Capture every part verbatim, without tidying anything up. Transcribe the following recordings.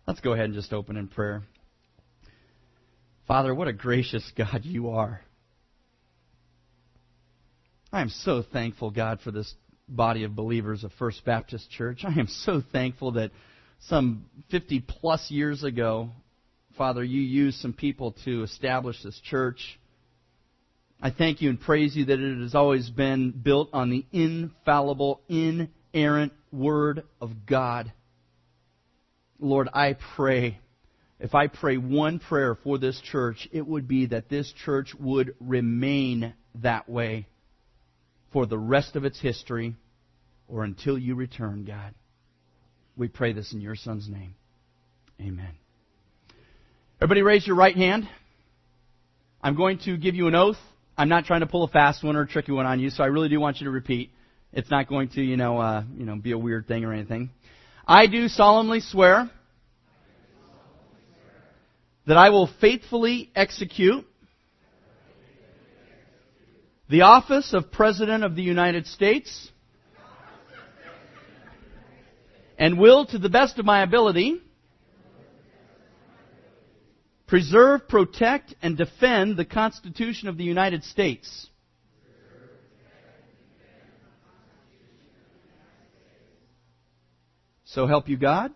Let's go ahead and just open in prayer. Father, what a gracious God you are. I am so thankful, God, for this body of believers of First Baptist Church. I am so thankful that some fifty plus years ago, Father, you used some people to establish this church. I thank you and praise you that it has always been built on the infallible, inerrant Word of God. Lord, I pray, if I pray one prayer for this church, it would be that this church would remain that way for the rest of its history or until you return, God. We pray this in your Son's name. Amen. Everybody raise your right hand. I'm going to give you an oath. I'm not trying to pull a fast one or a tricky one on you, so I really do want you to repeat. It's not going to, you know, uh, you know, be a weird thing or anything. I do solemnly swear that I will faithfully execute the office of President of the United States and will, to the best of my ability, preserve, protect, and defend the Constitution of the United States. So help you God?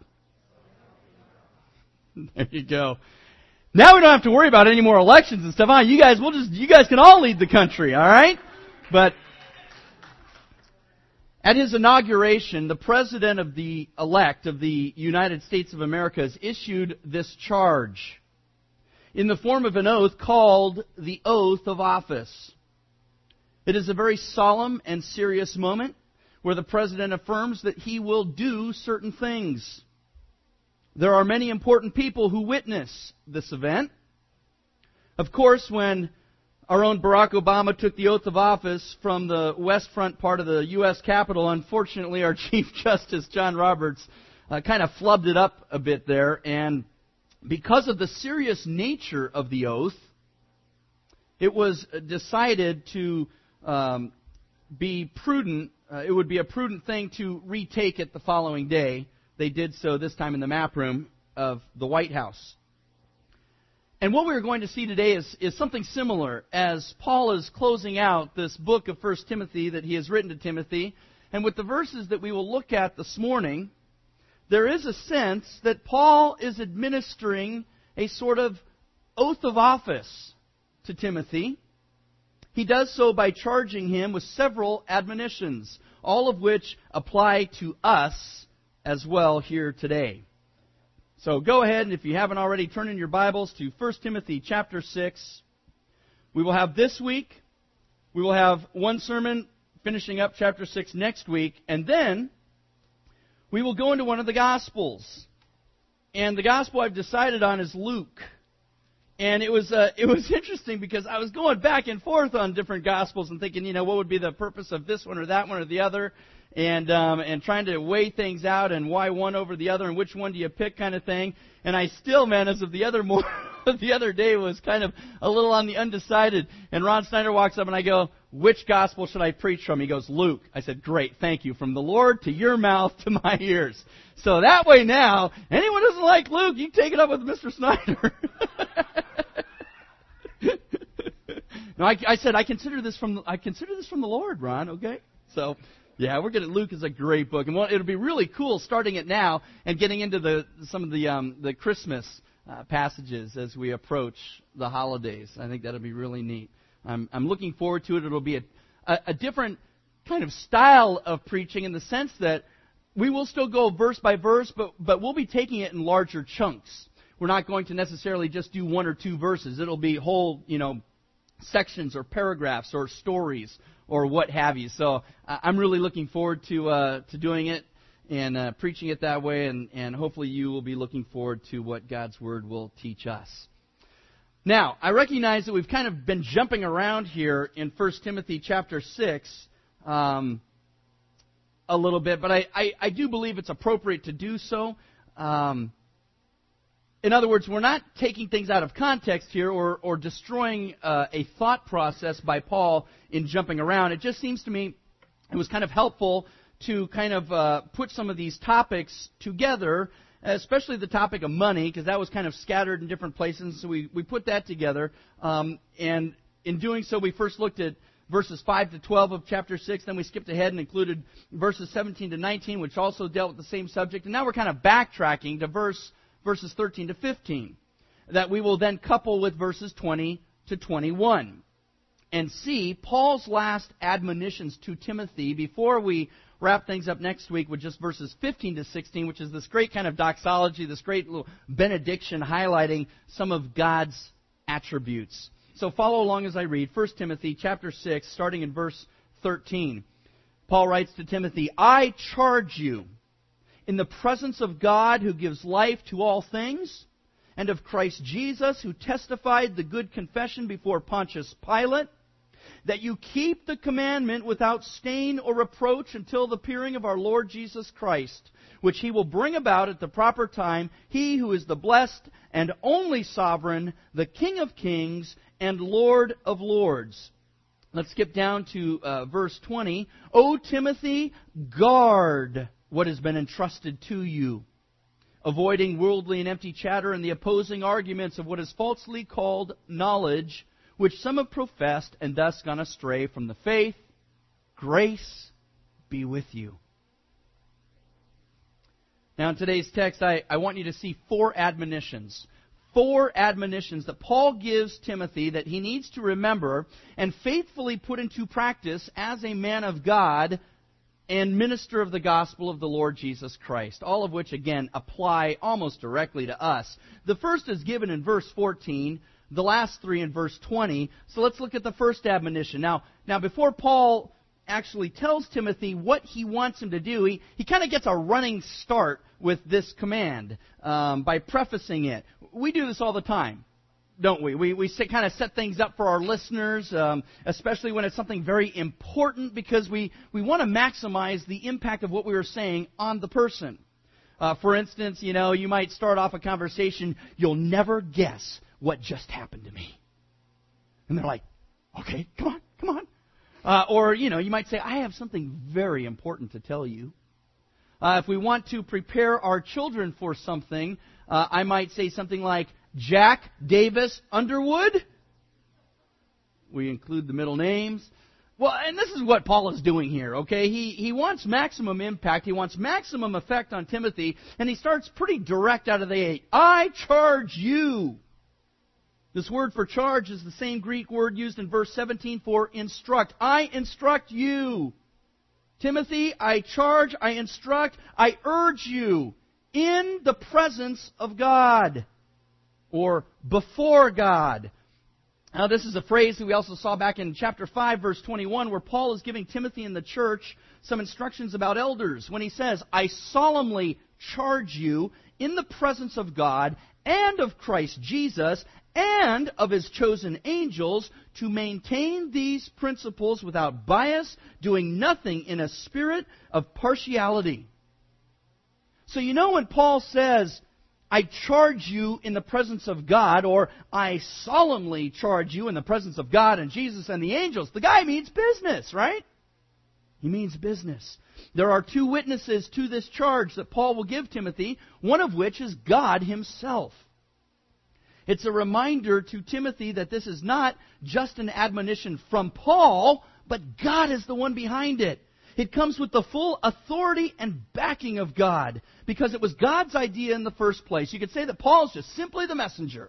There you go. Now we don't have to worry about any more elections and stuff. Huh? You guys, we'll just, you guys can all lead the country, all right? But at his inauguration, the President of the elect of the United States of America has issued this charge in the form of an oath called the Oath of Office. It is a very solemn and serious moment where the President affirms that he will do certain things. There are many important people who witness this event. Of course, when our own Barack Obama took the oath of office from the west front part of the U S Capitol, unfortunately our Chief Justice, John Roberts, uh, kind of flubbed it up a bit there. And because of the serious nature of the oath, it was decided to um, be prudent. Uh, it would be a prudent thing to retake it the following day. They did so this time in the map room of the White House. And what we're going to see today is, is something similar as Paul is closing out this book of First Timothy that he has written to Timothy. And with the verses that we will look at this morning, there is a sense that Paul is administering a sort of oath of office to Timothy. He does so by charging him with several admonitions, all of which apply to us as well here today. So go ahead, and if you haven't already, turn in your Bibles to First Timothy chapter six. We will have this week, we will have one sermon finishing up chapter six next week, and then we will go into one of the Gospels. And the Gospel I've decided on is Luke. And it was uh, it was interesting because I was going back and forth on different Gospels and thinking, you know, what would be the purpose of this one or that one or the other, and um, and trying to weigh things out and why one over the other and which one do you pick kind of thing. And I still, man, as of the other more the other day, was kind of a little on the undecided. And Ron Snyder walks up and I go, which Gospel should I preach from? He goes, Luke. I said, great, thank you. From the Lord to your mouth to my ears. So that way now, anyone who doesn't like Luke, you can take it up with Mister Snyder. No, I, I said I consider this from the, I consider this from the Lord, Ron. Okay, so yeah, we're gonna. Luke is a great book, and it'll be really cool starting it now and getting into the some of the um, the Christmas uh, passages as we approach the holidays. I think that'll be really neat. I'm I'm looking forward to it. It'll be a, a a different kind of style of preaching in the sense that we will still go verse by verse, but but we'll be taking it in larger chunks. We're not going to necessarily just do one or two verses. It'll be whole, you know, sections or paragraphs or stories or what have you. So uh, I'm really looking forward to uh, to doing it and uh, preaching it that way, and, and hopefully you will be looking forward to what God's Word will teach us. Now, I recognize that we've kind of been jumping around here in First Timothy chapter six um, a little bit, but I, I, I do believe it's appropriate to do so. Um, In other words, we're not taking things out of context here or, or destroying uh, a thought process by Paul in jumping around. It just seems to me it was kind of helpful to kind of uh, put some of these topics together especially the topic of money, because that was kind of scattered in different places. So we, we put that together. Um, and in doing so, we first looked at verses five to twelve of chapter six. Then we skipped ahead and included verses seventeen to nineteen, which also dealt with the same subject. And now we're kind of backtracking to verse verses thirteen to fifteen, that we will then couple with verses twenty to twenty-one. And see Paul's last admonitions to Timothy before we wrap things up next week with just verses fifteen to sixteen, which is this great kind of doxology, this great little benediction highlighting some of God's attributes. So follow along as I read First Timothy chapter six, starting in verse thirteen. Paul writes to Timothy, I charge you in the presence of God who gives life to all things, and of Christ Jesus who testified the good confession before Pontius Pilate, that you keep the commandment without stain or reproach until the appearing of our Lord Jesus Christ, which He will bring about at the proper time, He who is the blessed and only sovereign, the King of kings and Lord of lords. Let's skip down to uh, verse twenty. O Timothy, guard what has been entrusted to you, avoiding worldly and empty chatter and the opposing arguments of what is falsely called knowledge, which some have professed and thus gone astray from the faith. Grace be with you. Now in today's text, I, I want you to see four admonitions. Four admonitions that Paul gives Timothy that he needs to remember and faithfully put into practice as a man of God and minister of the gospel of the Lord Jesus Christ. All of which, again, apply almost directly to us. The first is given in verse fourteen. The last three in verse twenty. So let's look at the first admonition. Now, now before Paul actually tells Timothy what he wants him to do, he, he kind of gets a running start with this command um, by prefacing it. We do this all the time, don't we? We, we sit, kind of set things up for our listeners, um, especially when it's something very important, because we, we want to maximize the impact of what we are saying on the person. Uh, for instance, you know, you might start off a conversation, you'll never guess what just happened to me. And they're like, okay, come on, come on. Uh, or, you know, you might say, I have something very important to tell you. Uh, if we want to prepare our children for something, uh, I might say something like, Jack Davis Underwood. We include the middle names. Well, and this is what Paul is doing here, okay? He, he wants maximum impact. He wants maximum effect on Timothy. And he starts pretty direct out of the gate. I charge you. This word for charge is the same Greek word used in verse seventeen for instruct. I instruct you. Timothy, I charge, I instruct, I urge you in the presence of God, or before God. Now this is a phrase that we also saw back in chapter five, verse twenty-one, where Paul is giving Timothy and the church some instructions about elders. When he says, I solemnly charge you in the presence of God and of Christ Jesus and of His chosen angels to maintain these principles without bias, doing nothing in a spirit of partiality. So you know when Paul says, I charge you in the presence of God, or I solemnly charge you in the presence of God and Jesus and the angels, the guy means business, right? He means business. There are two witnesses to this charge that Paul will give Timothy, one of which is God Himself. It's a reminder to Timothy that this is not just an admonition from Paul, but God is the one behind it. It comes with the full authority and backing of God, because it was God's idea in the first place. You could say that Paul is just simply the messenger.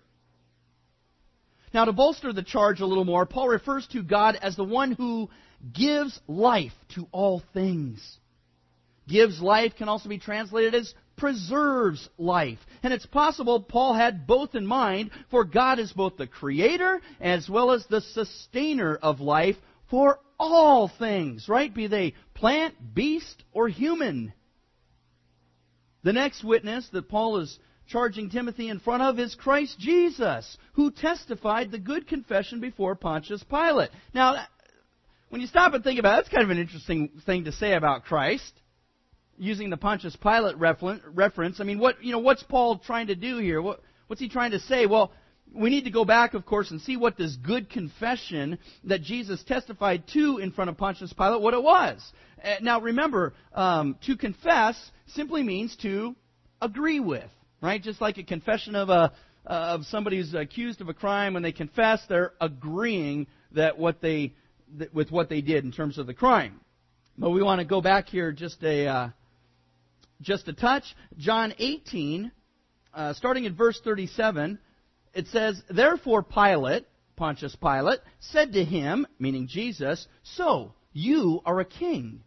Now, to bolster the charge a little more, Paul refers to God as the one who gives life to all things. Gives life can also be translated as preserves life. And it's possible Paul had both in mind, for God is both the creator as well as the sustainer of life for all things, right? Be they plant, beast, or human. The next witness that Paul is charging Timothy in front of is Christ Jesus, who testified the good confession before Pontius Pilate. Now, when you stop and think about it, that's kind of an interesting thing to say about Christ. Using the Pontius Pilate reference, I mean, what you know, what's Paul trying to do here? What, what's he trying to say? Well, we need to go back, of course, and see what this good confession that Jesus testified to in front of Pontius Pilate, what it was. Uh, now, remember, um, to confess simply means to agree with, right? Just like a confession of a uh, of somebody who's accused of a crime, when they confess, they're agreeing that what they that with what they did in terms of the crime. But we want to go back here just a uh, just a touch. John eighteen, uh, starting in verse thirty-seven, it says, "Therefore Pilate, Pontius Pilate, said to him," meaning Jesus, "So you are a king."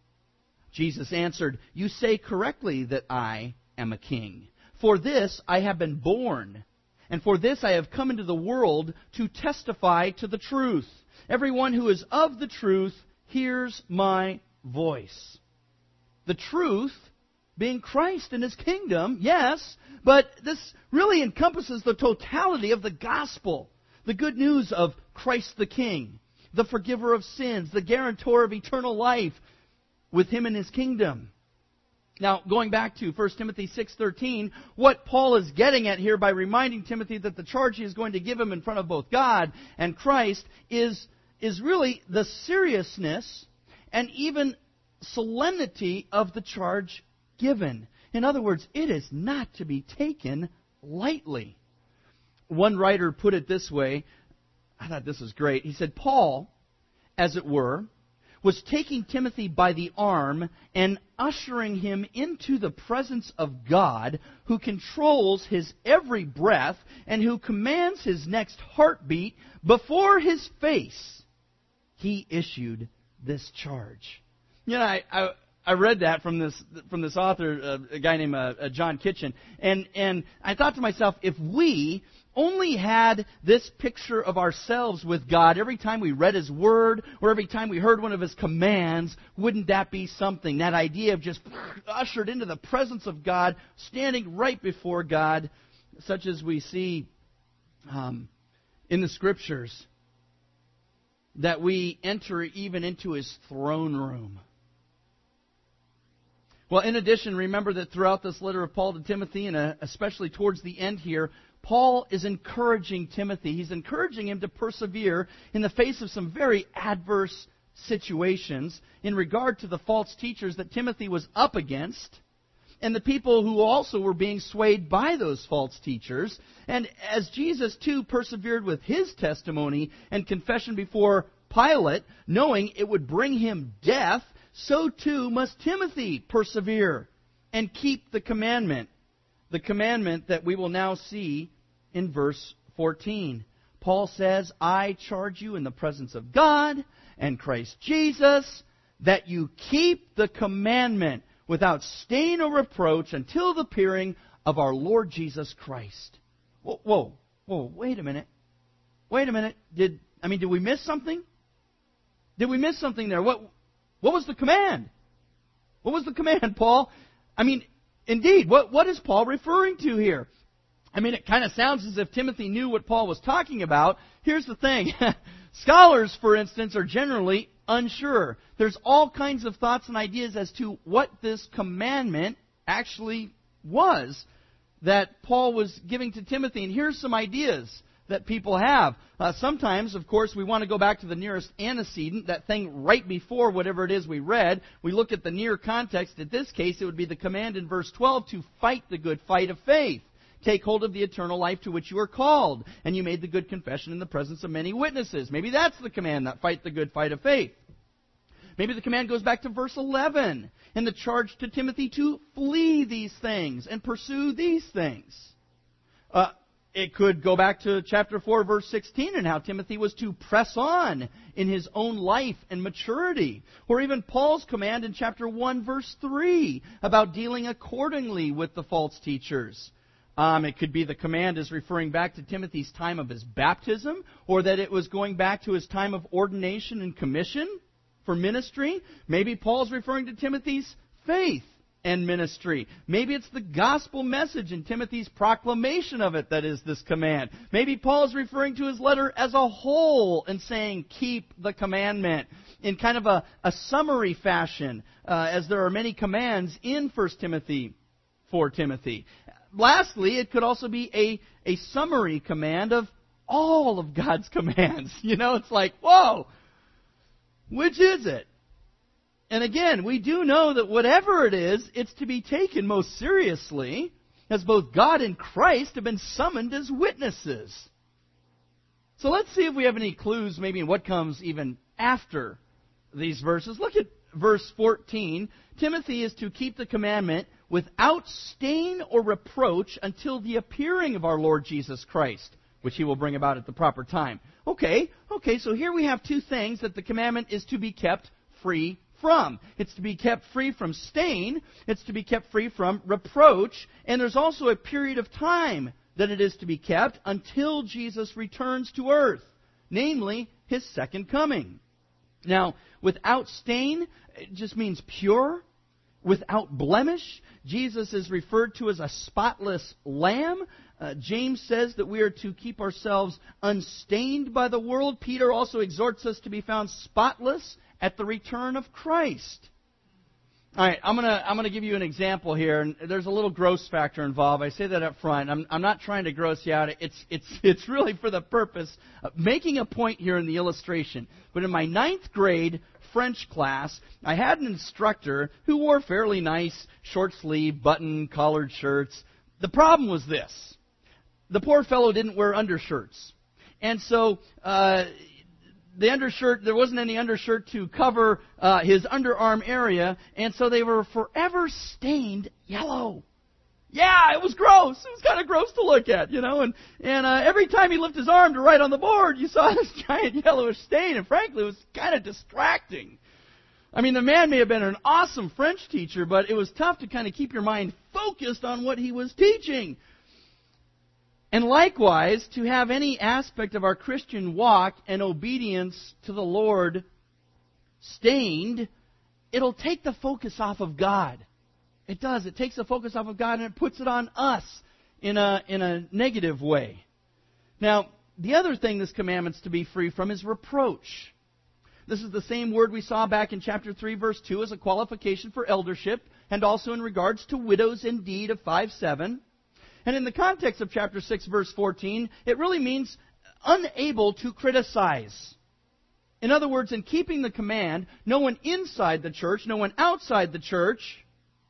Jesus answered, "You say correctly that I am a king. For this I have been born, and for this I have come into the world to testify to the truth. Everyone who is of the truth hears my voice." The truth being Christ and His kingdom, yes, but this really encompasses the totality of the gospel. The good news of Christ the King, the forgiver of sins, the guarantor of eternal life with Him in His kingdom. Now, going back to First Timothy six thirteen, what Paul is getting at here by reminding Timothy that the charge he is going to give him in front of both God and Christ is, is really the seriousness and even solemnity of the charge given. In other words, it is not to be taken lightly. One writer put it this way. I thought this was great. He said, Paul, as it were, was taking Timothy by the arm and ushering him into the presence of God, who controls his every breath and who commands his next heartbeat. Before his face, he issued this charge. You know, I, I, I read that from this from this author, uh, a guy named uh, John Kitchen, and and I thought to myself, if we only had this picture of ourselves with God every time we read His Word or every time we heard one of His commands, wouldn't that be something? That idea of just ushered into the presence of God, standing right before God, such as we see um, in the Scriptures, that we enter even into His throne room. Well, in addition, remember that throughout this letter of Paul to Timothy, and especially towards the end here, Paul is encouraging Timothy. He's encouraging him to persevere in the face of some very adverse situations in regard to the false teachers that Timothy was up against, and the people who also were being swayed by those false teachers. And as Jesus, too, persevered with his testimony and confession before Pilate, knowing it would bring him death, so too must Timothy persevere and keep the commandment. The commandment that we will now see in verse fourteen. Paul says, "I charge you in the presence of God and Christ Jesus that you keep the commandment without stain or reproach until the appearing of our Lord Jesus Christ." Whoa, whoa, whoa, wait a minute. Wait a minute. Did I mean, did we miss something? Did we miss something there? What, what was the command? What was the command, Paul? I mean, indeed, what, what is Paul referring to here? I mean, it kind of sounds as if Timothy knew what Paul was talking about. Here's the thing. Scholars, for instance, are generally unsure. There's all kinds of thoughts and ideas as to what this commandment actually was that Paul was giving to Timothy. And here's some ideas that people have. Uh, sometimes, of course, we want to go back to the nearest antecedent, that thing right before whatever it is we read. We look at the near context. In this case, it would be the command in verse twelve to fight the good fight of faith. Take hold of the eternal life to which you are called, and you made the good confession in the presence of many witnesses. Maybe that's the command, that fight the good fight of faith. Maybe the command goes back to verse eleven, and the charge to Timothy to flee these things and pursue these things. Uh, It could go back to chapter four, verse sixteen, and how Timothy was to press on in his own life and maturity. Or even Paul's command in chapter one, verse three, about dealing accordingly with the false teachers. Um, it could be the command is referring back to Timothy's time of his baptism, or that it was going back to his time of ordination and commission for ministry. Maybe Paul's referring to Timothy's faith and ministry. Maybe it's the gospel message and Timothy's proclamation of it that is this command. Maybe Paul is referring to his letter as a whole and saying, keep the commandment, in kind of a, a summary fashion, uh, as there are many commands in First Timothy for Timothy. Lastly, it could also be a, a summary command of all of God's commands. You know, it's like, whoa, which is it? And again, we do know that whatever it is, it's to be taken most seriously, as both God and Christ have been summoned as witnesses. So let's see if we have any clues maybe in what comes even after these verses. Look at verse fourteen. Timothy is to keep the commandment without stain or reproach until the appearing of our Lord Jesus Christ, which He will bring about at the proper time. Okay, okay, so here we have two things that the commandment is to be kept free from. It's to be kept free from stain, it's to be kept free from reproach, and there's also a period of time that it is to be kept until Jesus returns to earth, namely His second coming. Now, without stain, it just means pure. Without blemish, Jesus is referred to as a spotless lamb. Uh, James says that we are to keep ourselves unstained by the world. Peter also exhorts us to be found spotless at the return of Christ. All right, I'm gonna I'm gonna give you an example here, and there's a little gross factor involved. I say that up front. I'm I'm not trying to gross you out. It's it's it's really for the purpose of making a point here in the illustration. But in my ninth grade French class, I had an instructor who wore fairly nice short sleeve, button collared shirts. The problem was this: the poor fellow didn't wear undershirts, and so. Uh, The undershirt, there wasn't any undershirt to cover uh, his underarm area, and so they were forever stained yellow. Yeah, it was gross. It was kind of gross to look at, you know. And and uh, every time he lifted his arm to write on the board, you saw this giant yellowish stain, and frankly, it was kind of distracting. I mean, the man may have been an awesome French teacher, but it was tough to kind of keep your mind focused on what he was teaching. And likewise, to have any aspect of our Christian walk and obedience to the Lord stained, it'll take the focus off of God. It does. It takes the focus off of God and it puts it on us in a, in a negative way. Now, the other thing this commandment's to be free from is reproach. This is the same word we saw back in chapter three, verse two, as a qualification for eldership, and also in regards to widows indeed of five seven. And in the context of chapter six, verse fourteen, it really means unable to criticize. In other words, in keeping the command, no one inside the church, no one outside the church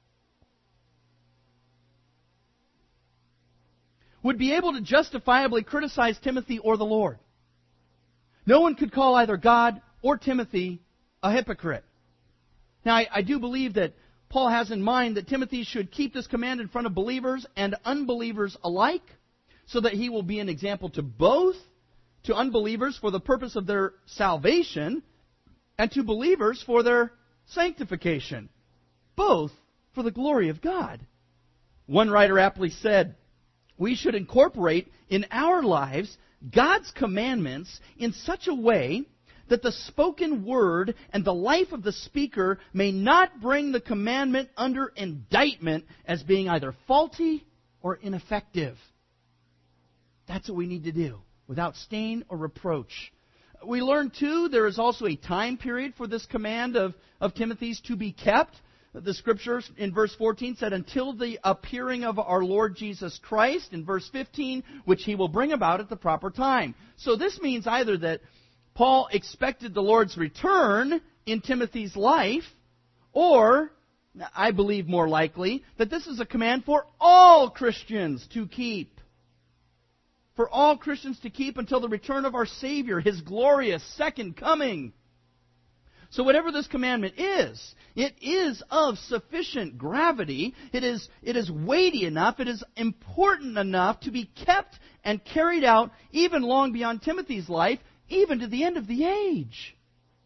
would be able to justifiably criticize Timothy or the Lord. No one could call either God or Timothy a hypocrite. Now, I, I do believe that Paul has in mind that Timothy should keep this command in front of believers and unbelievers alike, so that he will be an example to both, to unbelievers for the purpose of their salvation, and to believers for their sanctification, both for the glory of God. One writer aptly said, "We should incorporate in our lives God's commandments in such a way that the spoken word and the life of the speaker may not bring the commandment under indictment as being either faulty or ineffective." That's what we need to do, without stain or reproach. We learn, too, there is also a time period for this command of, of Timothy's to be kept. The Scriptures in verse fourteen said, until the appearing of our Lord Jesus Christ, in verse fifteen, which He will bring about at the proper time. So this means either that Paul expected the Lord's return in Timothy's life, or, I believe more likely, that this is a command for all Christians to keep. For all Christians to keep until the return of our Savior, His glorious second coming. So whatever this commandment is, it is of sufficient gravity, it is, it is weighty enough, it is important enough to be kept and carried out even long beyond Timothy's life, even to the end of the age.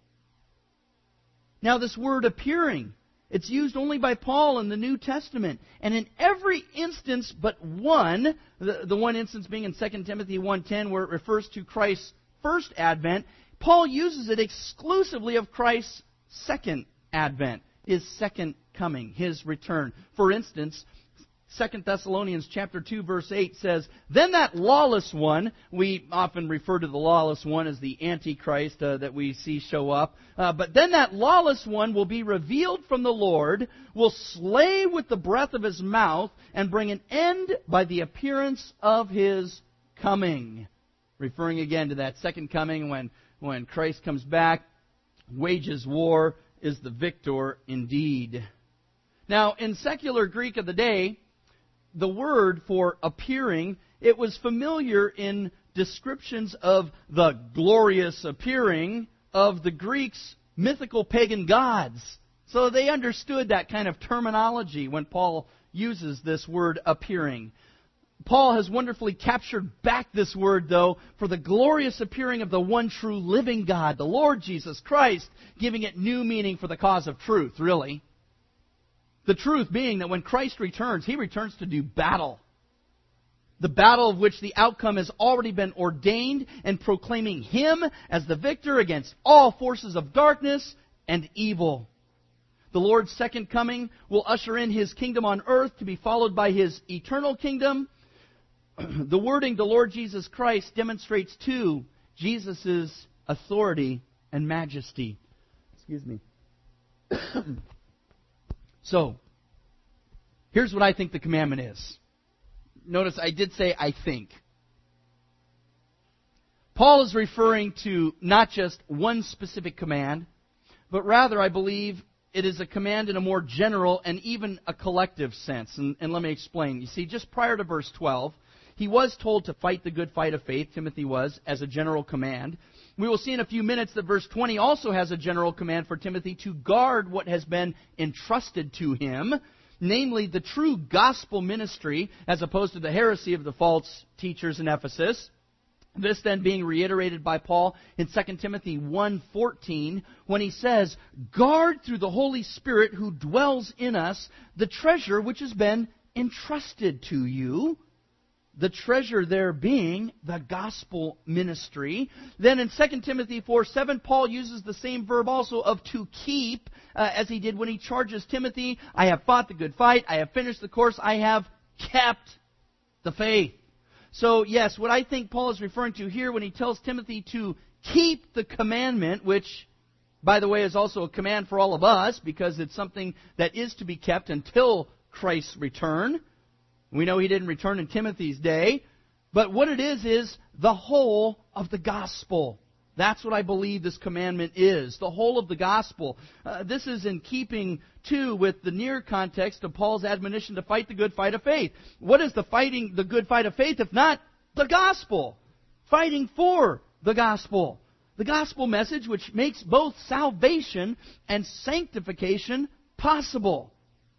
Now, this word appearing, it's used only by Paul in the New Testament. And in every instance but one, the, the one instance being in Second Timothy one ten, where it refers to Christ's first advent, Paul uses it exclusively of Christ's second advent, His second coming, His return. For instance, Second Thessalonians chapter two, verse eight says, "Then that lawless one," we often refer to the lawless one as the Antichrist uh, that we see show up, uh, but "then that lawless one will be revealed from the Lord, will slay with the breath of his mouth, and bring an end by the appearance of his coming." Referring again to that second coming when, when Christ comes back, wages war, is the victor indeed. Now, in secular Greek of the day, the word for appearing, it was familiar in descriptions of the glorious appearing of the Greeks' mythical pagan gods. So they understood that kind of terminology when Paul uses this word appearing. Paul has wonderfully captured back this word, though, for the glorious appearing of the one true living God, the Lord Jesus Christ, giving it new meaning for the cause of truth, really. The truth being that when Christ returns, He returns to do battle. The battle of which the outcome has already been ordained, and proclaiming Him as the victor against all forces of darkness and evil. The Lord's second coming will usher in His kingdom on earth to be followed by His eternal kingdom. The wording, the Lord Jesus Christ, demonstrates too Jesus' authority and majesty. Excuse me. So, here's what I think the commandment is. Notice I did say I think. Paul is referring to not just one specific command, but rather, I believe, it is a command in a more general and even a collective sense. And, and let me explain. You see, just prior to verse twelve, he was told to fight the good fight of faith, Timothy was, as a general command. We will see in a few minutes that verse twenty also has a general command for Timothy to guard what has been entrusted to him, namely the true gospel ministry, as opposed to the heresy of the false teachers in Ephesus. This then being reiterated by Paul in Second Timothy one fourteen, when he says, "Guard through the Holy Spirit who dwells in us the treasure which has been entrusted to you." The treasure there being the gospel ministry. Then in Second Timothy four seven, Paul uses the same verb also of to keep, uh, as he did when he charges Timothy, "I have fought the good fight, I have finished the course, I have kept the faith." So yes, what I think Paul is referring to here when he tells Timothy to keep the commandment, which, by the way, is also a command for all of us, because it's something that is to be kept until Christ's return. We know He didn't return in Timothy's day. But what it is, is the whole of the gospel. That's what I believe this commandment is. The whole of the gospel. Uh, this is in keeping, too, with the near context of Paul's admonition to fight the good fight of faith. What is the fighting the good fight of faith if not the gospel? Fighting for the gospel. The gospel message which makes both salvation and sanctification possible.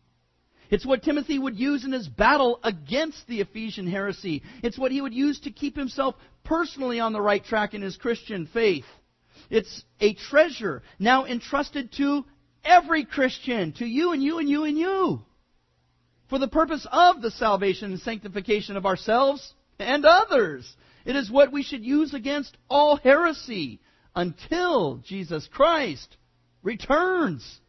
It's what Timothy would use in his battle against the Ephesian heresy. It's what he would use to keep himself personally on the right track in his Christian faith. It's a treasure now entrusted to every Christian, to you and you and you and you, for the purpose of the salvation and sanctification of ourselves and others. It is what we should use against all heresy until Jesus Christ returns.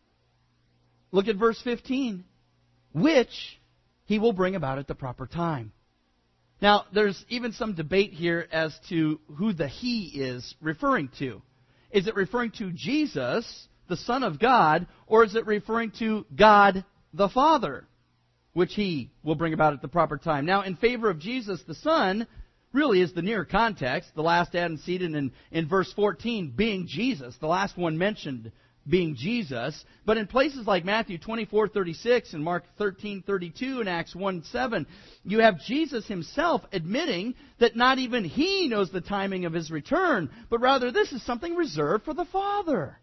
Look at verse fifteen. Which He will bring about at the proper time. Now, there's even some debate here as to who the He is referring to. Is it referring to Jesus, the Son of God, or is it referring to God the Father, which He will bring about at the proper time? Now, in favor of Jesus the Son, really is the near context, the last antecedent in, in verse fourteen being Jesus, the last one mentioned being Jesus. But in places like Matthew twenty-four thirty-six and Mark thirteen thirty-two and Acts one seven, you have Jesus Himself admitting that not even He knows the timing of His return, but rather this is something reserved for the Father.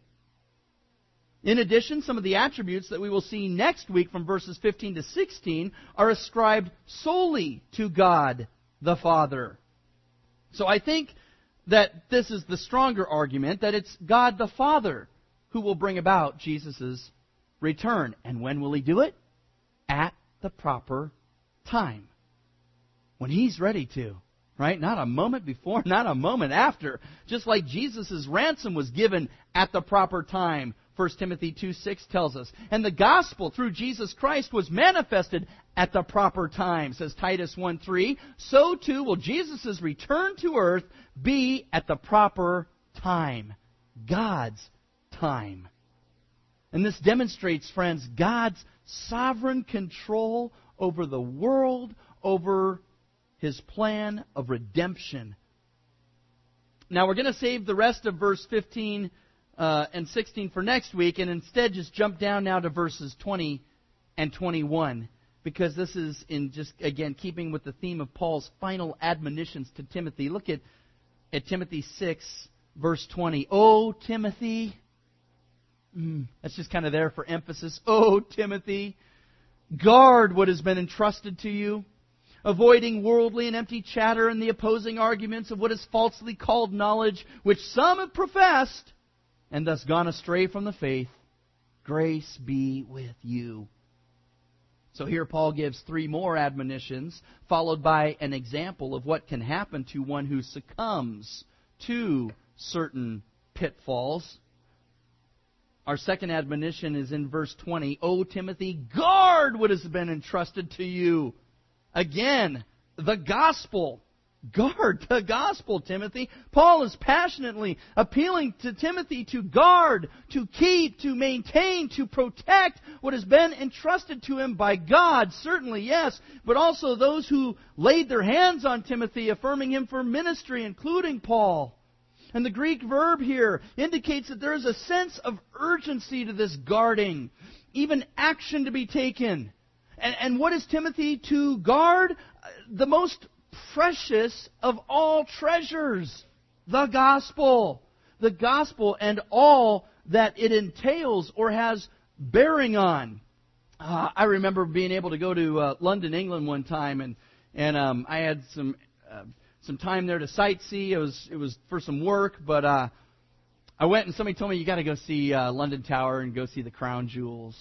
In addition, some of the attributes that we will see next week from verses fifteen to sixteen are ascribed solely to God the Father. So I think that this is the stronger argument, that it's God the Father who will bring about Jesus' return. And when will He do it? At the proper time. When He's ready to. Right? Not a moment before, not a moment after. Just like Jesus' ransom was given at the proper time. First Timothy two six tells us. And the gospel through Jesus Christ was manifested at the proper time, says Titus one three. So too will Jesus' return to earth be at the proper time. God's time. And this demonstrates, friends, God's sovereign control over the world, over His plan of redemption. Now we're going to save the rest of verse fifteen uh, and sixteen for next week, and instead just jump down now to verses twenty and twenty-one, because this is in just, again, keeping with the theme of Paul's final admonitions to Timothy. Look at, at Timothy six, verse twenty. Oh, Timothy. Mm, that's just kind of there for emphasis. Oh, Timothy, guard what has been entrusted to you, avoiding worldly and empty chatter and the opposing arguments of what is falsely called knowledge, which some have professed, and thus gone astray from the faith. Grace be with you. So here Paul gives three more admonitions, followed by an example of what can happen to one who succumbs to certain pitfalls. Our second admonition is in verse twenty. O Timothy, guard what has been entrusted to you. Again, the gospel. Guard the gospel, Timothy. Paul is passionately appealing to Timothy to guard, to keep, to maintain, to protect what has been entrusted to him by God. Certainly, yes, but also those who laid their hands on Timothy, affirming him for ministry, including Paul. And the Greek verb here indicates that there is a sense of urgency to this guarding, even action to be taken. And, and what is Timothy to guard? The most precious of all treasures, the gospel. The gospel and all that it entails or has bearing on. Uh, I remember being able to go to uh, London, England one time, and and um, I had some uh, some time there to sightsee. It was it was for some work, but uh, I went and somebody told me you got to go see uh, London Tower and go see the crown jewels.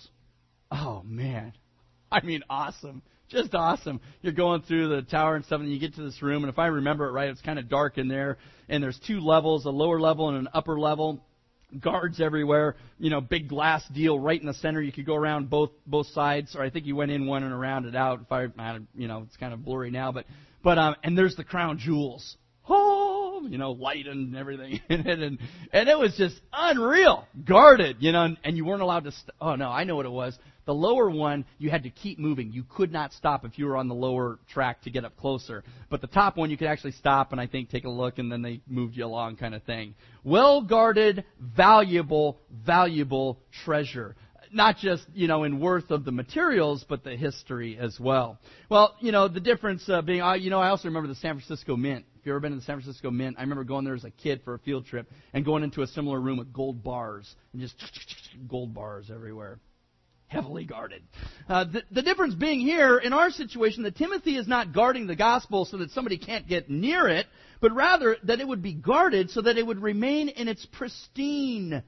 Oh man, I mean awesome. Just awesome. You're going through the tower and stuff, and you get to this room, and if I remember it right, it's kind of dark in there, and there's two levels, a lower level and an upper level. Guards everywhere, you know, big glass deal right in the center. You could go around both both sides, or I think you went in one and around it out. If I, you know, it's kind of blurry now, but but um, and there's the crown jewels. Oh, you know, light and everything, and and and it was just unreal, guarded, you know, and, and you weren't allowed to. St- oh no, I know what it was. The lower one, you had to keep moving. You could not stop if you were on the lower track to get up closer. But the top one, you could actually stop and I think take a look, and then they moved you along, kind of thing. Well-guarded, valuable, valuable treasure. Not just, you know, in worth of the materials, but the history as well. Well, you know, the difference uh, being, uh, you know, I also remember the San Francisco Mint. If you've ever been to the San Francisco Mint, I remember going there as a kid for a field trip and going into a similar room with gold bars and just gold bars everywhere. Heavily guarded. Uh, the, the difference being here, in our situation, that Timothy is not guarding the gospel so that somebody can't get near it, but rather that it would be guarded so that it would remain in its pristine,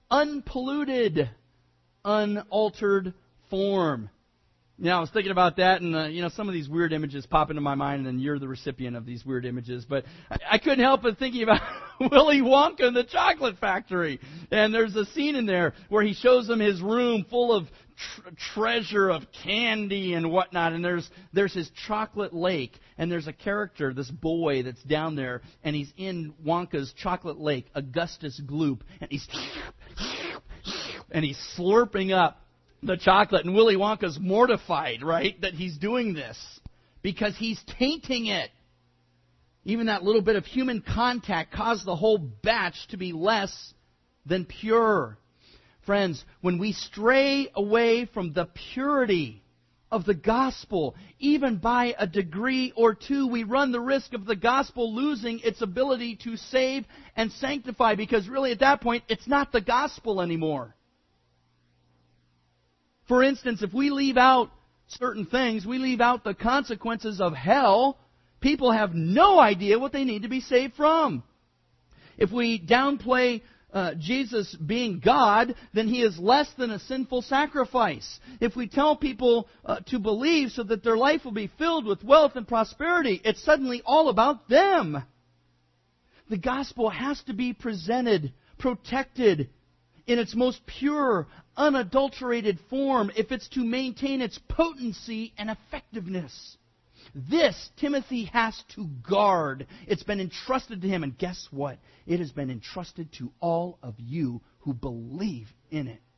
unpolluted, unaltered form. You know, I was thinking about that, and uh, you know, some of these weird images pop into my mind, and then you're the recipient of these weird images. But I, I couldn't help but thinking about Willy Wonka and the Chocolate Factory. And there's a scene in there where he shows them his room full of tr- treasure of candy and whatnot. And there's there's his chocolate lake, and there's a character, this boy that's down there, and he's in Wonka's chocolate lake, Augustus Gloop, and he's and he's slurping up the chocolate, and Willy Wonka's mortified, right, that he's doing this because he's tainting it. Even that little bit of human contact caused the whole batch to be less than pure. Friends, when we stray away from the purity of the gospel, even by a degree or two, we run the risk of the gospel losing its ability to save and sanctify, because really at that point, it's not the gospel anymore. For instance, if we leave out certain things, we leave out the consequences of hell, people have no idea what they need to be saved from. If we downplay uh, Jesus being God, then He is less than a sinful sacrifice. If we tell people uh, to believe so that their life will be filled with wealth and prosperity, it's suddenly all about them. The gospel has to be presented, protected, in its most pure, unadulterated form if it's to maintain its potency and effectiveness. This Timothy has to guard. It's been entrusted to him, and guess what? It has been entrusted to all of you who believe in it.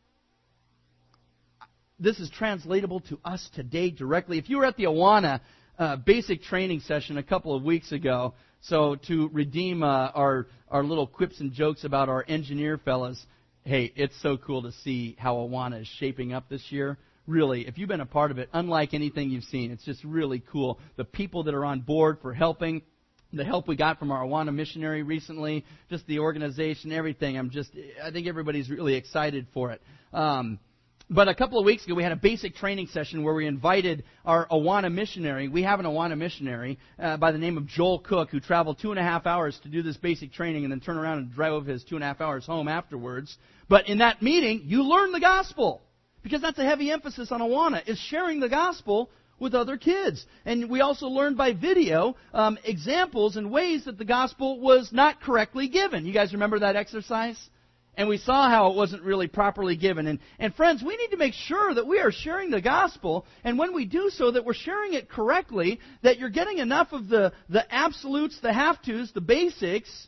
This is translatable to us today directly. If you were at the Awana uh, basic training session a couple of weeks ago. So to redeem uh, our our little quips and jokes about our engineer fellas, hey, it's so cool to see how Awana is shaping up this year. Really, if you've been a part of it, unlike anything you've seen, it's just really cool. The people that are on board for helping, the help we got from our Awana missionary recently, just the organization, everything. I'm just, I think everybody's really excited for it. Um, But a couple of weeks ago, we had a basic training session where we invited our Awana missionary. We have an Awana missionary uh, by the name of Joel Cook, who traveled two and a half hours to do this basic training and then turn around and drive his two and a half hours home afterwards. But in that meeting, you learn the gospel, because that's a heavy emphasis on Awana, is sharing the gospel with other kids. And we also learned by video um, examples and ways that the gospel was not correctly given. You guys remember that exercise? And we saw how it wasn't really properly given. And, and friends, we need to make sure that we are sharing the gospel, and when we do so, that we're sharing it correctly, that you're getting enough of the, the absolutes, the have-tos, the basics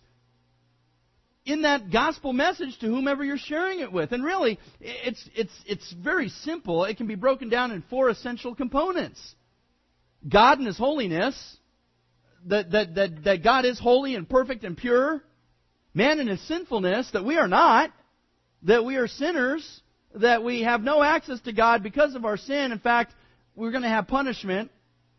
in that gospel message to whomever you're sharing it with. And really, it's, it's, it's very simple. It can be broken down in four essential components. God and His holiness, that, that, that, that God is holy and perfect and pure. Man in his sinfulness, that we are not, that we are sinners, that we have no access to God because of our sin. In fact, we're going to have punishment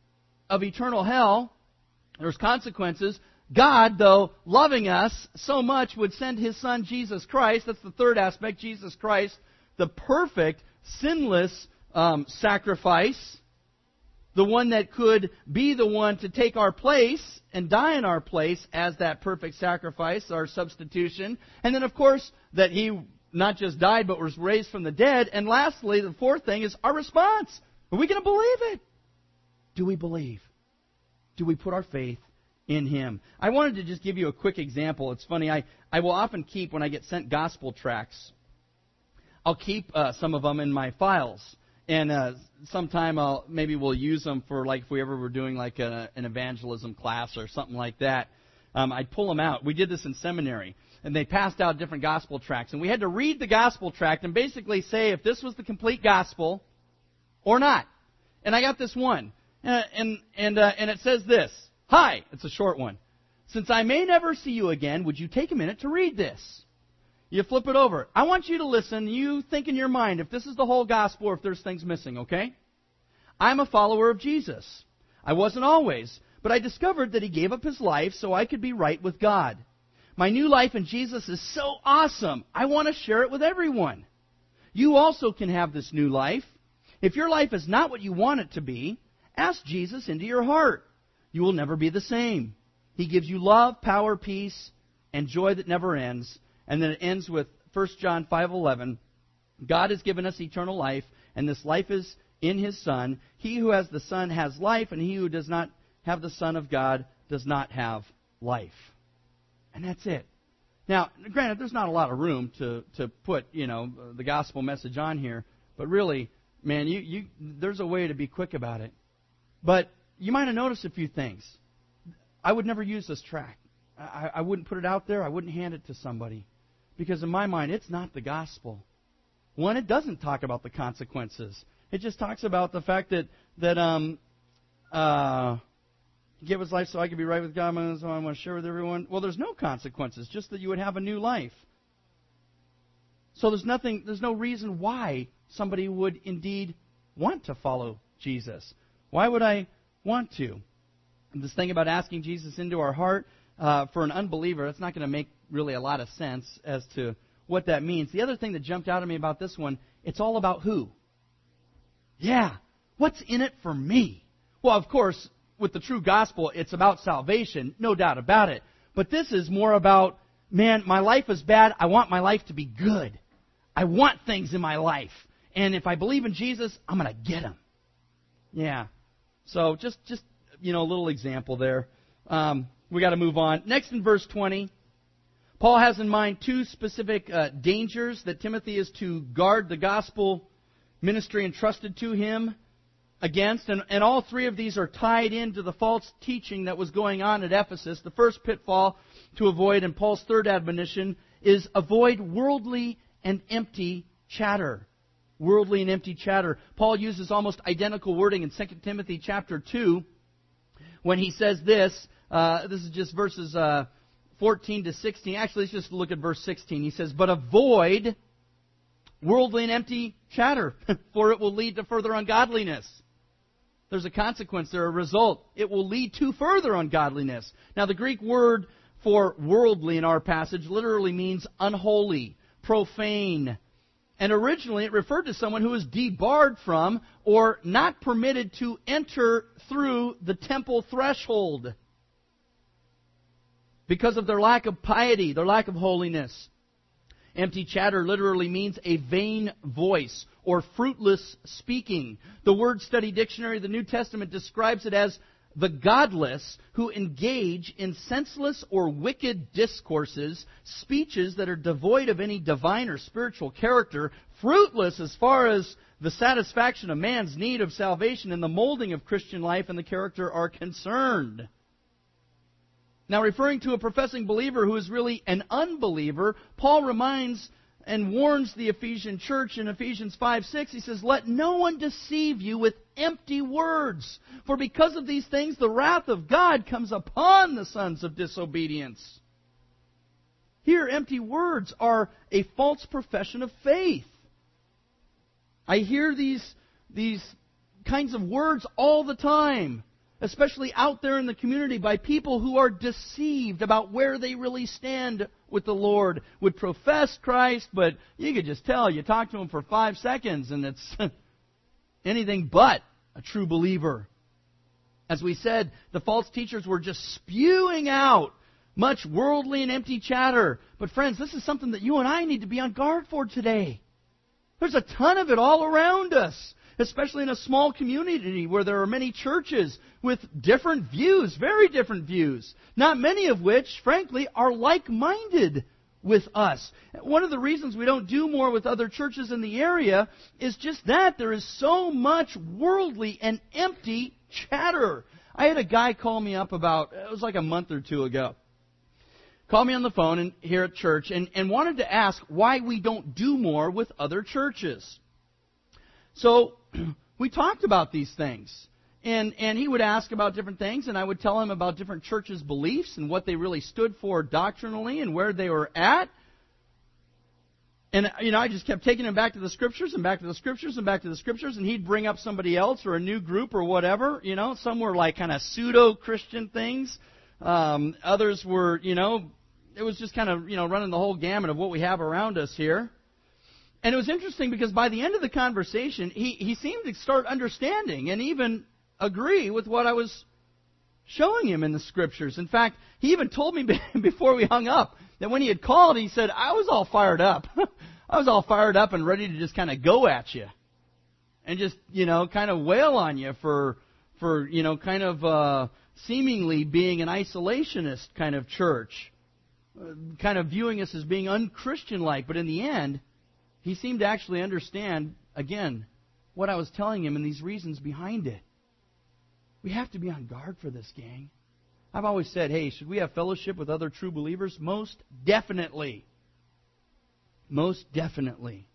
of eternal hell. There's consequences. God, though, loving us so much, would send His Son, Jesus Christ. That's the third aspect, Jesus Christ, the perfect, sinless um, sacrifice. The one that could be the one to take our place and die in our place as that perfect sacrifice, our substitution. And then, of course, that He not just died, but was raised from the dead. And lastly, the fourth thing is our response. Are we going to believe it? Do we believe? Do we put our faith in Him? I wanted to just give you a quick example. It's funny, I, I will often keep, when I get sent gospel tracts, I'll keep uh, some of them in my files. And uh, sometime I'll, maybe we'll use them for, like, if we ever were doing like a, an evangelism class or something like that. Um, I'd pull them out. We did this in seminary, and they passed out different gospel tracts. And we had to read the gospel tract and basically say if this was the complete gospel or not. And I got this one. Uh, and and uh, and it says this. Hi, it's a short one. Since I may never see you again, would you take a minute to read this? You flip it over. I want you to listen. You think in your mind if this is the whole gospel or if there's things missing, okay? I'm a follower of Jesus. I wasn't always, but I discovered that He gave up His life so I could be right with God. My new life in Jesus is so awesome. I want to share it with everyone. You also can have this new life. If your life is not what you want it to be, ask Jesus into your heart. You will never be the same. He gives you love, power, peace, and joy that never ends. And then it ends with First John five eleven. God has given us eternal life, and this life is in His Son. He who has the Son has life, and he who does not have the Son of God does not have life. And that's it. Now, granted, there's not a lot of room to, to put, you know, the gospel message on here, but really, man, you, you there's a way to be quick about it. But you might have noticed a few things. I would never use this tract. I, I wouldn't put it out there. I wouldn't hand it to somebody. Because in my mind, it's not the gospel. One, it doesn't talk about the consequences. It just talks about the fact that that um uh He gave His life so I could be right with God, so I want to share with everyone. Well, there's no consequences, just that you would have a new life. So there's nothing, there's no reason why somebody would indeed want to follow Jesus. Why would I want to? And this thing about asking Jesus into our heart, uh, for an unbeliever, it's not going to make really a lot of sense as to what that means. The other thing that jumped out at me about this one, it's all about who. Yeah, what's in it for me? Well, of course, with the true gospel, it's about salvation, no doubt about it. But this is more about, man, my life is bad. I want my life to be good. I want things in my life. And if I believe in Jesus, I'm going to get them. Yeah. So just, just you know, a little example there. Um, we got to move on. Next in verse twenty, Paul has in mind two specific uh, dangers that Timothy is to guard the gospel ministry entrusted to him against. And, and all three of these are tied into the false teaching that was going on at Ephesus. The first pitfall to avoid, and Paul's third admonition, is avoid worldly and empty chatter. Worldly and empty chatter. Paul uses almost identical wording in Second Timothy chapter two when he says this. Uh, this is just verses uh, fourteen to sixteen. Actually, let's just look at verse sixteen. He says, "But avoid worldly and empty chatter, for it will lead to further ungodliness." There's a consequence there, a result. It will lead to further ungodliness. Now, the Greek word for worldly in our passage literally means unholy, profane. And originally it referred to someone who was debarred from or not permitted to enter through the temple threshold because of their lack of piety, their lack of holiness. Empty chatter literally means a vain voice or fruitless speaking. The Word Study Dictionary of the New Testament describes it as the godless who engage in senseless or wicked discourses, speeches that are devoid of any divine or spiritual character, fruitless as far as the satisfaction of man's need of salvation and the molding of Christian life and the character are concerned. Now, referring to a professing believer who is really an unbeliever, Paul reminds and warns the Ephesian church in Ephesians five six. He says, "Let no one deceive you with empty words, for because of these things the wrath of God comes upon the sons of disobedience." Here, empty words are a false profession of faith. I hear these, these kinds of words all the time, especially out there in the community by people who are deceived about where they really stand with the Lord, would profess Christ, but you could just tell, you talk to them for five seconds and it's anything but a true believer. As we said, the false teachers were just spewing out much worldly and empty chatter. But friends, this is something that you and I need to be on guard for today. There's a ton of it all around us, especially in a small community where there are many churches with different views, very different views, not many of which, frankly, are like-minded with us. One of the reasons we don't do more with other churches in the area is just that. There is so much worldly and empty chatter. I had a guy call me up about, it was like a month or two ago, called me on the phone and, here at church and, and wanted to ask why we don't do more with other churches. So we talked about these things, and, and he would ask about different things, and I would tell him about different churches' beliefs and what they really stood for doctrinally and where they were at. And, you know, I just kept taking him back to the Scriptures and back to the Scriptures and back to the Scriptures, and he'd bring up somebody else or a new group or whatever. You know, some were like kind of pseudo-Christian things. Um, others were, you know, it was just kind of, you know, running the whole gamut of what we have around us here. And it was interesting because by the end of the conversation, he, he seemed to start understanding and even agree with what I was showing him in the Scriptures. In fact, he even told me before we hung up that when he had called, he said, I was all fired up. I was all fired up and ready to just kind of go at you and just, you know, kind of wail on you for, for you know, kind of uh, seemingly being an isolationist kind of church, uh, kind of viewing us as being un-Christian-like. But in the end, he seemed to actually understand, again, what I was telling him and these reasons behind it. We have to be on guard for this, gang. I've always said, hey, should we have fellowship with other true believers? Most definitely. Most definitely.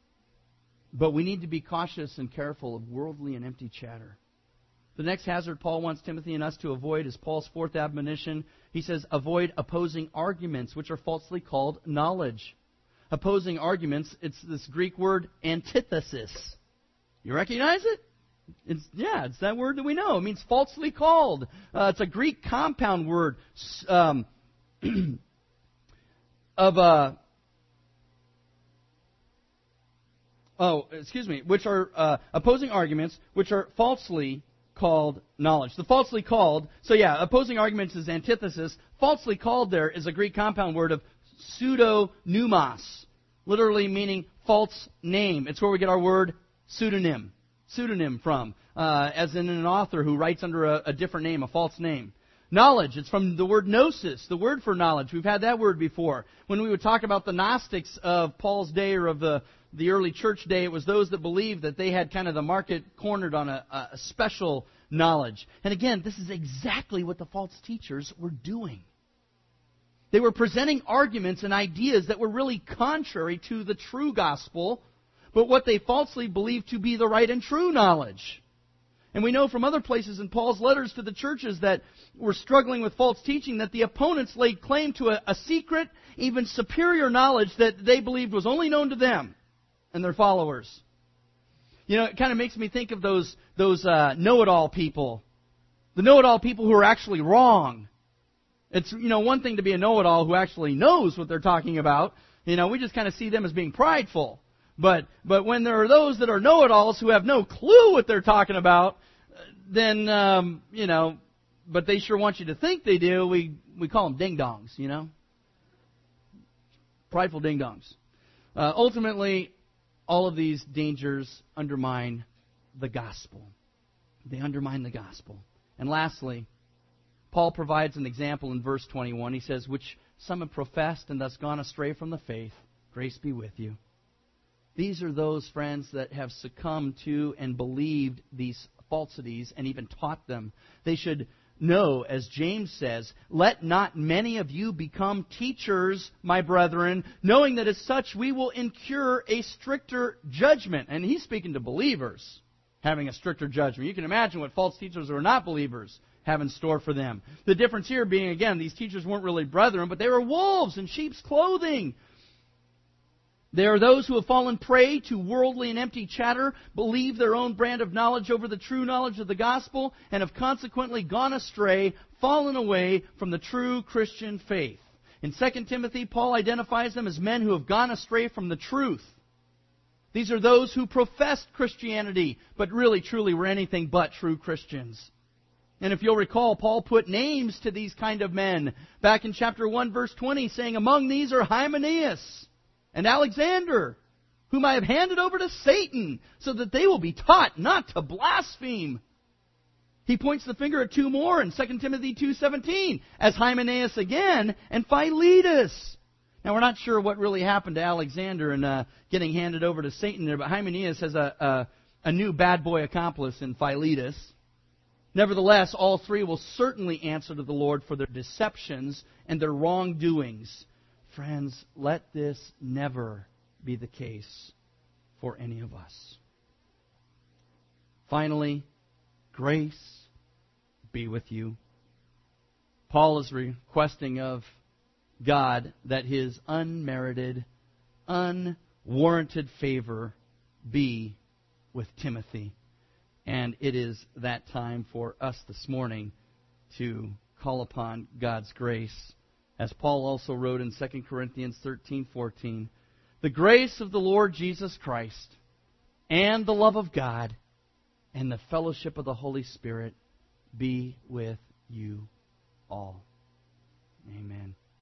But we need to be cautious and careful of worldly and empty chatter. The next hazard Paul wants Timothy and us to avoid is Paul's fourth admonition. He says, avoid opposing arguments, which are falsely called knowledge. Opposing arguments, it's this Greek word antithesis. You recognize it? It's, yeah, it's that word that we know. It means falsely called. Uh, it's a Greek compound word um, of uh, oh, excuse me, which are uh, opposing arguments, which are falsely called knowledge. The falsely called, so yeah, opposing arguments is antithesis. Falsely called there is a Greek compound word of pseudonymos, literally meaning false name. It's where we get our word pseudonym. Pseudonym from, uh, as in an author who writes under a, a different name, a false name. Knowledge, it's from the word gnosis, the word for knowledge. We've had that word before. When we would talk about the Gnostics of Paul's day or of the, the early church day, it was those that believed that they had kind of the market cornered on a, a special knowledge. And again, this is exactly what the false teachers were doing. They were presenting arguments and ideas that were really contrary to the true gospel, but what they falsely believed to be the right and true knowledge. And we know from other places in Paul's letters to the churches that were struggling with false teaching that the opponents laid claim to a, a secret, even superior knowledge that they believed was only known to them and their followers. You know, it kind of makes me think of those those uh, know-it-all people. The know-it-all people who are actually wrong. It's, you know, one thing to be a know-it-all who actually knows what they're talking about. You know, we just kind of see them as being prideful. But but when there are those that are know-it-alls who have no clue what they're talking about, then, um, you know, but they sure want you to think they do, we, we call them ding-dongs, you know. Prideful ding-dongs. Uh, ultimately, all of these dangers undermine the gospel. They undermine the gospel. And lastly, Paul provides an example in verse twenty-one. He says, which some have professed and thus gone astray from the faith. Grace be with you. These are those, friends, that have succumbed to and believed these falsities and even taught them. They should know, as James says, let not many of you become teachers, my brethren, knowing that as such we will incur a stricter judgment. And he's speaking to believers having a stricter judgment. You can imagine what false teachers who are not believers have in store for them. The difference here being, again, these teachers weren't really brethren, but they were wolves in sheep's clothing. There are those who have fallen prey to worldly and empty chatter, believe their own brand of knowledge over the true knowledge of the gospel, and have consequently gone astray, fallen away from the true Christian faith. In Second Timothy, Paul identifies them as men who have gone astray from the truth. These are those who professed Christianity, but really, truly were anything but true Christians. And if you'll recall, Paul put names to these kind of men back in chapter one, verse twenty, saying, among these are Hymenaeus and Alexander, whom I have handed over to Satan, so that they will be taught not to blaspheme. He points the finger at two more in Second Timothy two seventeen, as Hymenaeus again and Philetus. Now, we're not sure what really happened to Alexander in uh, getting handed over to Satan there, but Hymenaeus has a, a, a new bad boy accomplice in Philetus. Nevertheless, all three will certainly answer to the Lord for their deceptions and their wrongdoings. Friends, let this never be the case for any of us. Finally, grace be with you. Paul is requesting of God that His unmerited, unwarranted favor be with Timothy. And it is that time for us this morning to call upon God's grace. As Paul also wrote in Second Corinthians thirteen fourteen, the grace of the Lord Jesus Christ and the love of God and the fellowship of the Holy Spirit be with you all. Amen.